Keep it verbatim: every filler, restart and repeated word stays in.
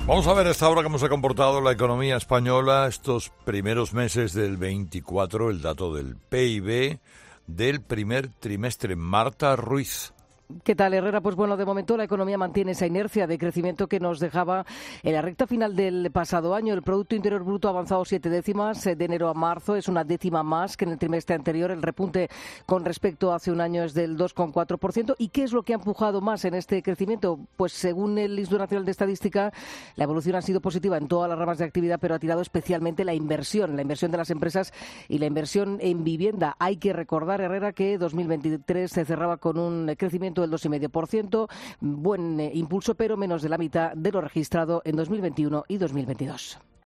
Vamos a ver a esta hora cómo se ha comportado la economía española estos primeros meses del veinticuatro, el dato del P I B del primer trimestre. Marta Ruiz. ¿Qué tal, Herrera? Pues bueno, de momento la economía mantiene esa inercia de crecimiento que nos dejaba en la recta final del pasado año. El Producto Interior Bruto ha avanzado siete décimas de enero a marzo, es una décima más que en el trimestre anterior. El repunte con respecto a hace un año es del dos coma cuatro por ciento. ¿Y qué es lo que ha empujado más en este crecimiento? Pues según el Instituto Nacional de Estadística, la evolución ha sido positiva en todas las ramas de actividad, pero ha tirado especialmente la inversión, la inversión de las empresas y la inversión en vivienda. Hay que recordar, Herrera, que dos mil veintitrés se cerraba con un crecimiento del dos coma cinco por ciento, buen eh, impulso, pero menos de la mitad de lo registrado en dos mil veintiuno y dos mil veintidós.